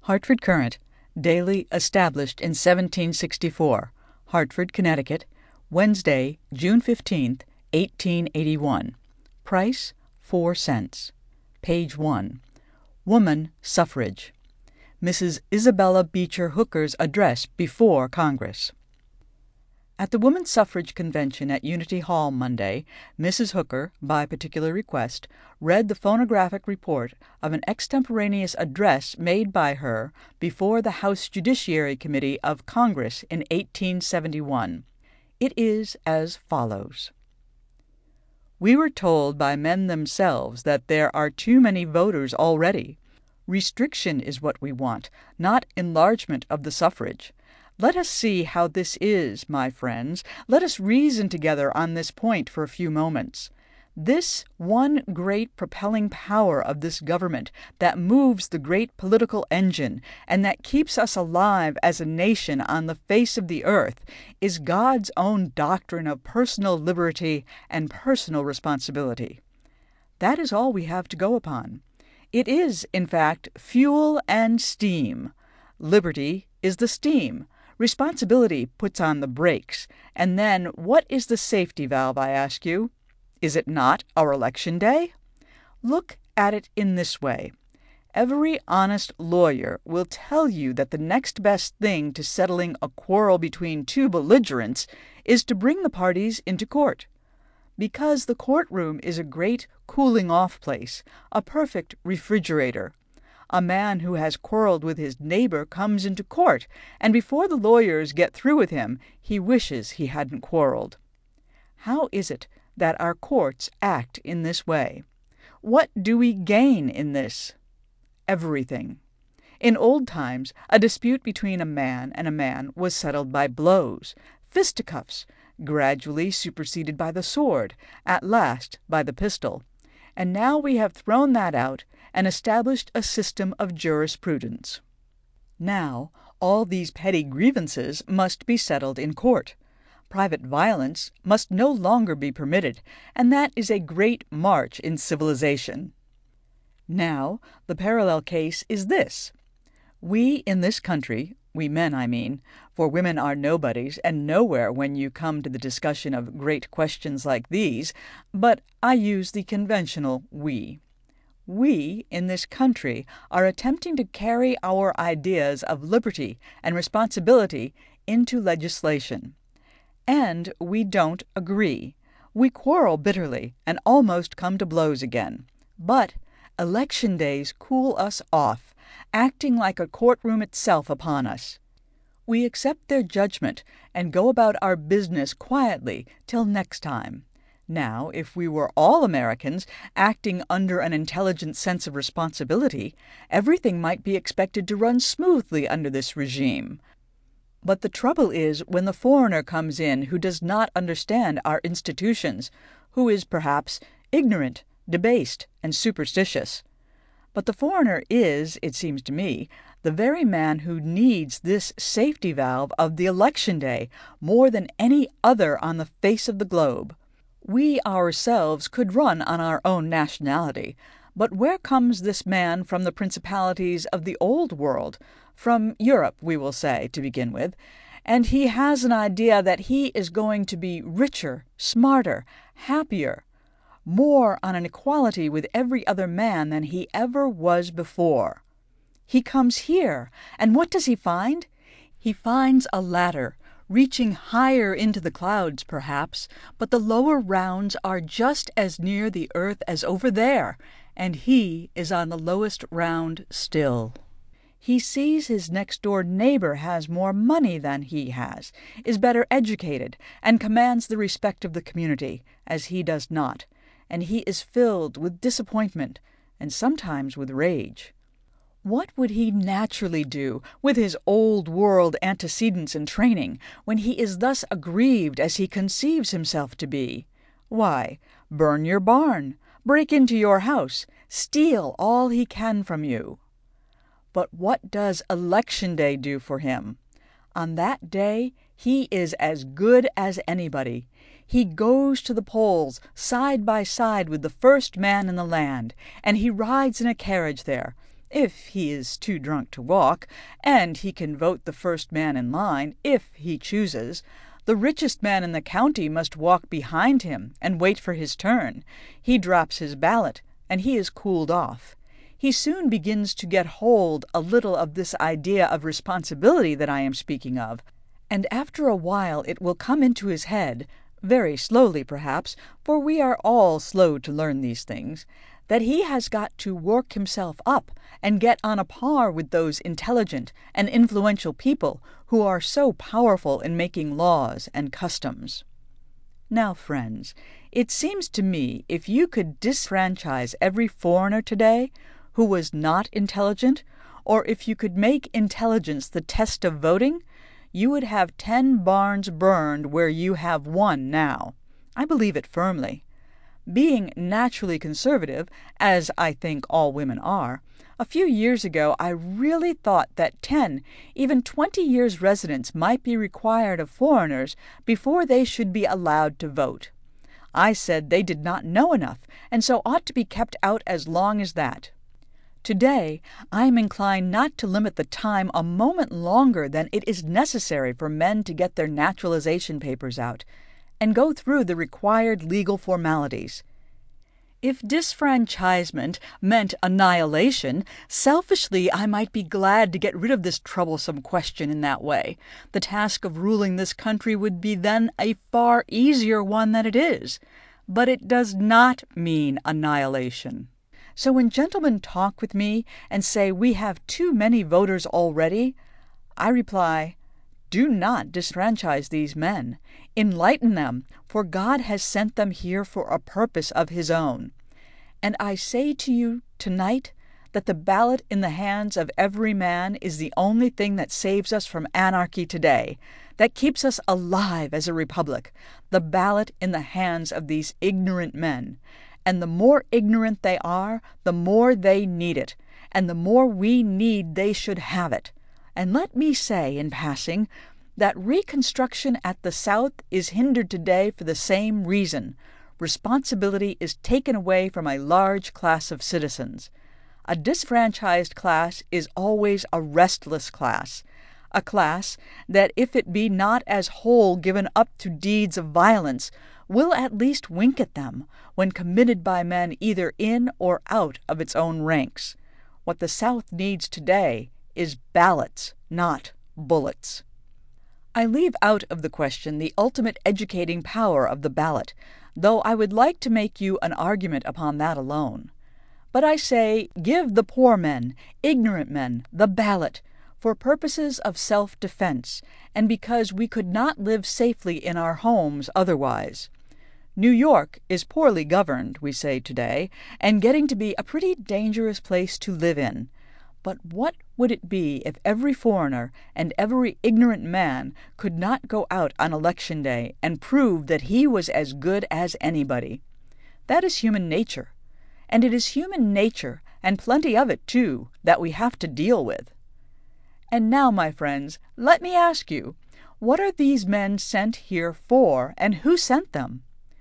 Hartford Courant, daily established in 1764, Hartford, Connecticut, Wednesday, June 15th, 1881. Price, 4 cents. Page 1. Woman Suffrage. Mrs. Isabella Beecher Hooker's address before Congress. At the Woman Suffrage Convention at Unity Hall Monday, Mrs. Hooker, by particular request, read the phonographic report of an extemporaneous address made by her before the House Judiciary Committee of Congress in 1871. It is as follows. We were told by men themselves that there are too many voters already. Restriction is what we want, not enlargement of the suffrage. Let us see how this is, my friends. Let us reason together on this point for a few moments. This one great propelling power of this government that moves the great political engine and that keeps us alive as a nation on the face of the earth is God's own doctrine of personal liberty and personal responsibility. That is all we have to go upon. It is, in fact, fuel and steam. Liberty is the steam. Responsibility puts on the brakes. And then, what is the safety valve, I ask you? Is it not our election day? Look at it in this way. Every honest lawyer will tell you that the next best thing to settling a quarrel between two belligerents is to bring the parties into court. Because the courtroom is a great cooling-off place, a perfect refrigerator. A man who has quarreled with his neighbor comes into court, and before the lawyers get through with him, he wishes he hadn't quarreled. How is it that our courts act in this way? What do we gain in this? Everything. In old times, a dispute between a man and a man was settled by blows, fisticuffs, gradually superseded by the sword, at last by the pistol. And now we have thrown that out and established a system of jurisprudence. Now, all these petty grievances must be settled in court. Private violence must no longer be permitted, and that is a great march in civilization. Now, the parallel case is this. We in this country, we men I mean, for women are nobodies and nowhere when you come to the discussion of great questions like these, but I use the conventional we. We in this country are attempting to carry our ideas of liberty and responsibility into legislation. And we don't agree. We quarrel bitterly and almost come to blows again. But election days cool us off, acting like a courtroom itself upon us. We accept their judgment and go about our business quietly till next time. Now, if we were all Americans acting under an intelligent sense of responsibility, everything might be expected to run smoothly under this regime. But the trouble is when the foreigner comes in who does not understand our institutions, who is perhaps ignorant, debased, and superstitious. But the foreigner is, it seems to me, the very man who needs this safety valve of the election day more than any other on the face of the globe. We ourselves could run on our own nationality, but where comes this man from the principalities of the old world, from Europe, we will say, to begin with, and he has an idea that he is going to be richer, smarter, happier, more on an equality with every other man than he ever was before. He comes here, and what does he find? He finds a ladder, reaching higher into the clouds, perhaps, but the lower rounds are just as near the earth as over there, and he is on the lowest round still. He sees his next-door neighbor has more money than he has, is better educated, and commands the respect of the community, as he does not, and he is filled with disappointment, and sometimes with rage. What would he naturally do with his old-world antecedents and training when he is thus aggrieved as he conceives himself to be? Why, burn your barn, break into your house, steal all he can from you. But what does election day do for him? On that day he is as good as anybody. He goes to the polls side by side with the first man in the land, and he rides in a carriage there. if he is too drunk to walk, and he can vote the first man in line if he chooses. The richest man in the county must walk behind him and wait for his turn. He drops his ballot, and he is cooled off. He soon begins to get hold a little of this idea of responsibility that I am speaking of, and after a while it will come into his head, very slowly perhaps, for we are all slow to learn these things, that he has got to work himself up and get on a par with those intelligent and influential people who are so powerful in making laws and customs. Now, friends, it seems to me if you could disfranchise every foreigner today who was not intelligent, or if you could make intelligence the test of voting, you would have 10 barns burned where you have one now. I believe it firmly. Being naturally conservative, as I think all women are, a few years ago I really thought that 10, even 20 years' residence might be required of foreigners before they should be allowed to vote. I said they did not know enough, and so ought to be kept out as long as that. Today, I am inclined not to limit the time a moment longer than it is necessary for men to get their naturalization papers out, and go through the required legal formalities. If disfranchisement meant annihilation, selfishly I might be glad to get rid of this troublesome question in that way. The task of ruling this country would be then a far easier one than it is. But it does not mean annihilation. So when gentlemen talk with me and say we have too many voters already, I reply, do not disfranchise these men. Enlighten them, for God has sent them here for a purpose of His own. And I say to you tonight that the ballot in the hands of every man is the only thing that saves us from anarchy today, that keeps us alive as a republic, the ballot in the hands of these ignorant men. And the more ignorant they are, the more they need it, and the more we need they should have it. And let me say, in passing, that Reconstruction at the South is hindered today for the same reason. Responsibility is taken away from a large class of citizens. A disfranchised class is always a restless class, a class that, if it be not as whole given up to deeds of violence, will at least wink at them when committed by men either in or out of its own ranks. What the South needs today is ballots, not bullets. I leave out of the question the ultimate educating power of the ballot, though I would like to make you an argument upon that alone. But I say, give the poor men, ignorant men, the ballot, for purposes of self-defense, and because we could not live safely in our homes otherwise. New York is poorly governed, we say today, and getting to be a pretty dangerous place to live in. But what would it be if every foreigner and every ignorant man could not go out on election day and prove that he was as good as anybody? That is human nature. And it is human nature, and plenty of it too, that we have to deal with. And now, my friends, let me ask you, what are these men sent here for, and who sent them?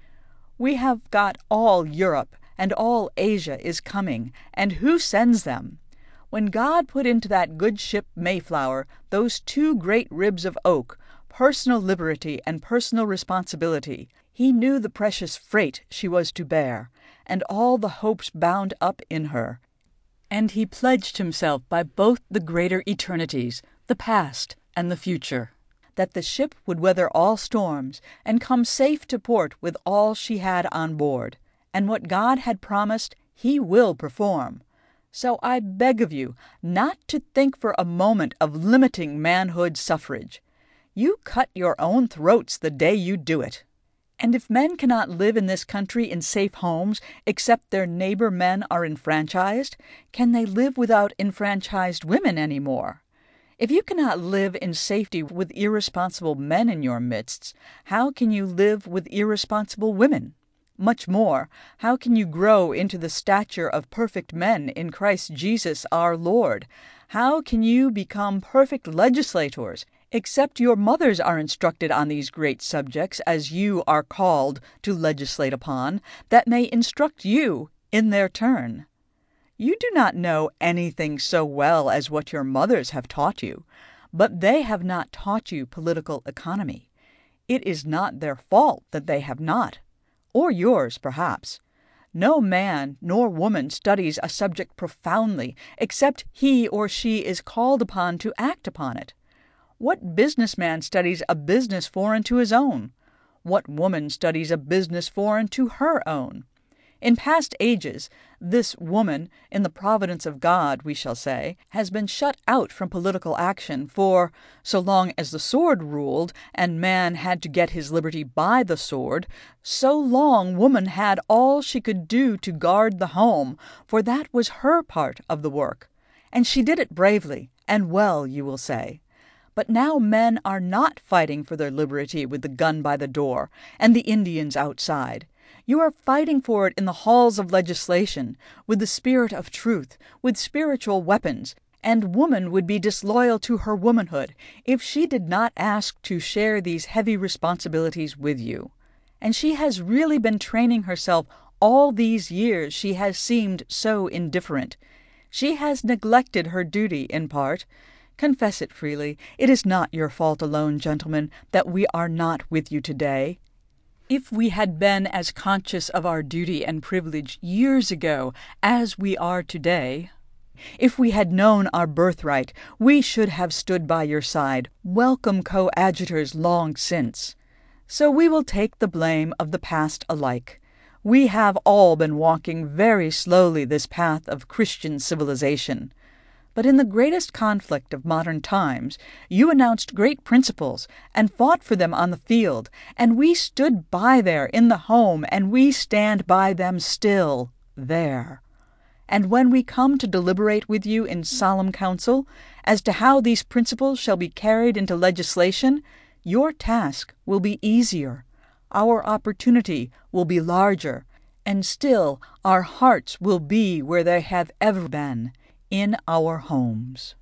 We have got all Europe, and all Asia is coming, and who sends them? When God put into that good ship Mayflower those 2 great ribs of oak, personal liberty and personal responsibility, He knew the precious freight she was to bear, and all the hopes bound up in her. And He pledged Himself by both the greater eternities, the past and the future, that the ship would weather all storms and come safe to port with all she had on board. And what God had promised, He will perform. So I beg of you not to think for a moment of limiting manhood suffrage. You cut your own throats the day you do it. And if men cannot live in this country in safe homes except their neighbor men are enfranchised, can they live without enfranchised women any more? If you cannot live in safety with irresponsible men in your midst, how can you live with irresponsible women? Much more, how can you grow into the stature of perfect men in Christ Jesus our Lord? How can you become perfect legislators, except your mothers are instructed on these great subjects as you are called to legislate upon, that may instruct you in their turn? You do not know anything so well as what your mothers have taught you, but they have not taught you political economy. It is not their fault that they have not, or yours, perhaps. No man nor woman studies a subject profoundly except he or she is called upon to act upon it. What businessman studies a business foreign to his own? What woman studies a business foreign to her own? In past ages, this woman, in the providence of God, we shall say, has been shut out from political action, for, so long as the sword ruled, and man had to get his liberty by the sword, so long woman had all she could do to guard the home, for that was her part of the work. And she did it bravely, and well, you will say. But now men are not fighting for their liberty with the gun by the door, and the Indians outside. You are fighting for it in the halls of legislation, with the spirit of truth, with spiritual weapons, and woman would be disloyal to her womanhood if she did not ask to share these heavy responsibilities with you. And she has really been training herself all these years she has seemed so indifferent. She has neglected her duty in part. Confess it freely. It is not your fault alone, gentlemen, that we are not with you today. If we had been as conscious of our duty and privilege years ago as we are today, if we had known our birthright, we should have stood by your side, welcome coadjutors long since. So we will take the blame of the past alike. We have all been walking very slowly this path of Christian civilization. But in the greatest conflict of modern times, you announced great principles and fought for them on the field, and we stood by there in the home, and we stand by them still there. And when we come to deliberate with you in solemn council as to how these principles shall be carried into legislation, your task will be easier, our opportunity will be larger, and still our hearts will be where they have ever been, in our homes.